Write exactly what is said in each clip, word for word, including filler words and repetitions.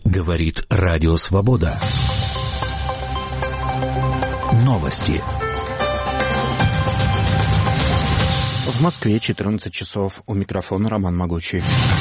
Говорит Радио Свобода. Новости. В Москве четырнадцать часов. У микрофона Роман Могучий.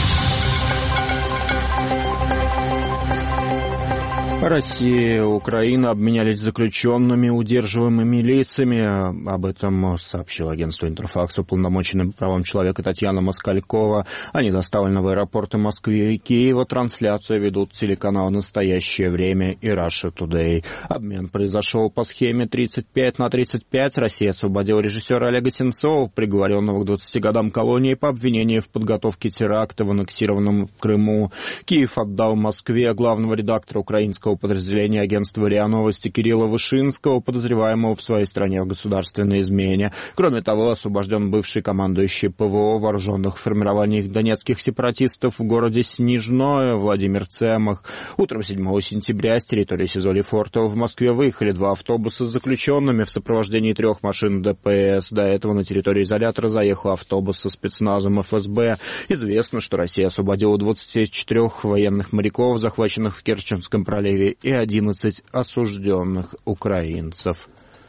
Россия и Украина обменялись заключенными, удерживаемыми лицами. Об этом сообщил агентство «Интерфакс» уполномоченная по правам человека Татьяна Москалькова. Они доставлены в аэропорты Москвы и Киева. Трансляцию ведут телеканал «Настоящее время» и Russia Today. Обмен произошел по схеме тридцать пять на тридцать пять. Россия освободила режиссера Олега Сенцова, приговоренного к двадцати годам колонии по обвинению в подготовке теракта в аннексированном Крыму. Киев отдал Москве главного редактора украинского подразделения агентства РИА Новости Кирилла Вышинского, подозреваемого в своей стране в государственной измене. Кроме того, освобожден бывший командующий ПВО вооруженных формирований донецких сепаратистов в городе Снежное Владимир Цемах. Утром седьмого сентября с территории СИЗО Лефортово в Москве выехали два автобуса с заключенными в сопровождении трех машин ДПС. До этого на территорию изолятора заехал автобус со спецназом эф эс бэ. Известно, что Россия освободила двадцать четыре военных моряков, захваченных в Керченском проливе, и одиннадцать осужденных украинцев.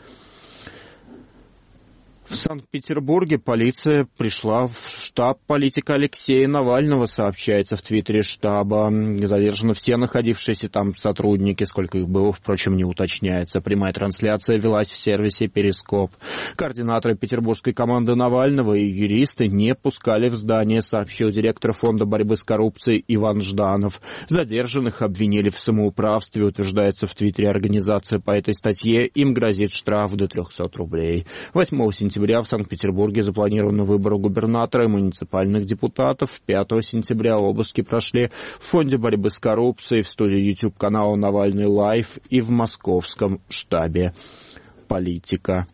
В Санкт-Петербурге полиция пришла в штаб политика Алексея Навального, сообщается в твиттере штаба. Задержаны все находившиеся там сотрудники, сколько их было, впрочем, не уточняется. Прямая трансляция велась в сервисе «Перископ». Координаторы петербургской команды Навального и юристы не пускали в здание, сообщил директор фонда борьбы с коррупцией Иван Жданов. Задержанных обвинили в самоуправстве, утверждается в твиттере организации. По этой статье им грозит штраф до трехсот рублей. восьмого сентября в Санкт-Петербурге запланированы выборы губернатора и муниципальных депутатов. пятого сентября обыски прошли в Фонде борьбы с коррупцией, в студии YouTube-канала «Навальный Лайв» и в московском штабе «Политика».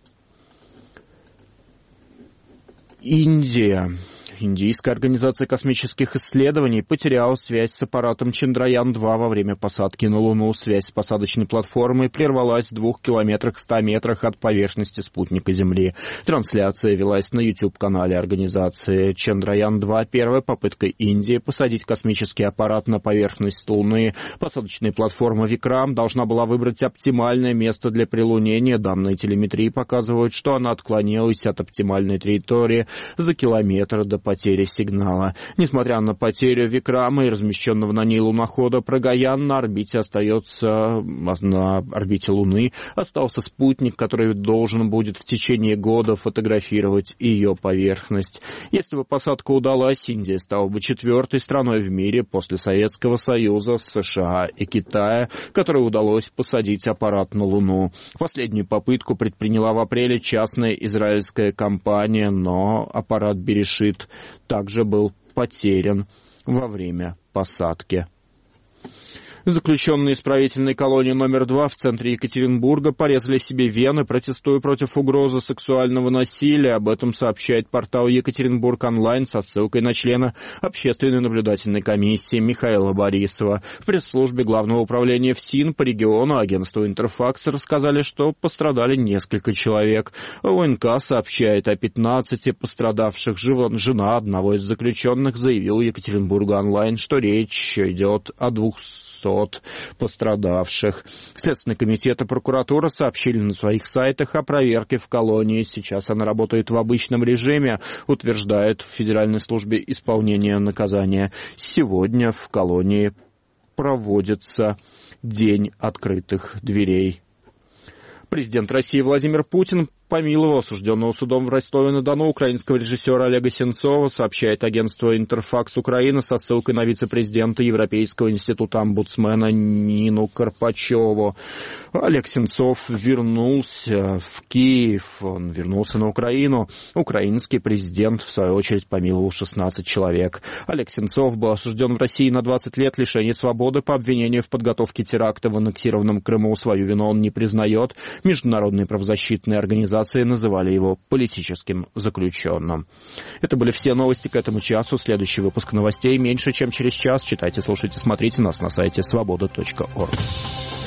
Индия. Индийская организация космических исследований потеряла связь с аппаратом Чандраян два во время посадки на Луну. Связь с посадочной платформой прервалась в двух километрах ста метрах от поверхности спутника Земли. Трансляция велась на YouTube-канале организации. Чандраян два — первая попытка Индии посадить космический аппарат на поверхность Луны. Посадочная платформа Викрам должна была выбрать оптимальное место для прилунения. Данные телеметрии показывают, что она отклонилась от оптимальной траектории за километр до потери сигнала. Несмотря на потерю Викрама и размещенного на ней лунохода, Прагаян на орбите остается, на орбите Луны остался спутник, который должен будет в течение года фотографировать ее поверхность. Если бы посадка удалась, Индия стала бы четвертой страной в мире после Советского Союза, США и Китая, которой удалось посадить аппарат на Луну. Последнюю попытку предприняла в апреле частная израильская компания, но аппарат Берешит также был потерян во время посадки. Заключенные исправительной колонии номер два в центре Екатеринбурга порезали себе вены, протестуя против угрозы сексуального насилия. Об этом сообщает портал Екатеринбург онлайн со ссылкой на члена общественной наблюдательной комиссии Михаила Борисова. В пресс-службе Главного управления ФСИН по региону агентству «Интерфакс» рассказали, что пострадали несколько человек. ОНК сообщает о пятнадцати пострадавших. Жена одного из заключенных заявила Екатеринбургу онлайн, что речь идет о двухстах пострадавших. Следственный комитет и прокуратура сообщили на своих сайтах о проверке в колонии. Сейчас она работает в обычном режиме, утверждают в Федеральной службе исполнения наказания. Сегодня в колонии проводится День открытых дверей. Президент России Владимир Путин помиловал осужденного судом в Ростове-на-Дону украинского режиссера Олега Сенцова, сообщает агентство «Интерфакс Украина» со ссылкой на вице-президента Европейского института омбудсмена Нину Карпачеву. Олег Сенцов вернулся в Киев, он вернулся на Украину. Украинский президент, в свою очередь, помиловал шестнадцать человек. Олег Сенцов был осужден в России на двадцать лет лишения свободы по обвинению в подготовке теракта в аннексированном Крыму. Свою вину он не признает. Международные правозащитные организации называли его политическим заключенным. Это были все новости к этому часу. Следующий выпуск новостей меньше, чем через час. Читайте, слушайте, смотрите нас на сайте свобода точка орг.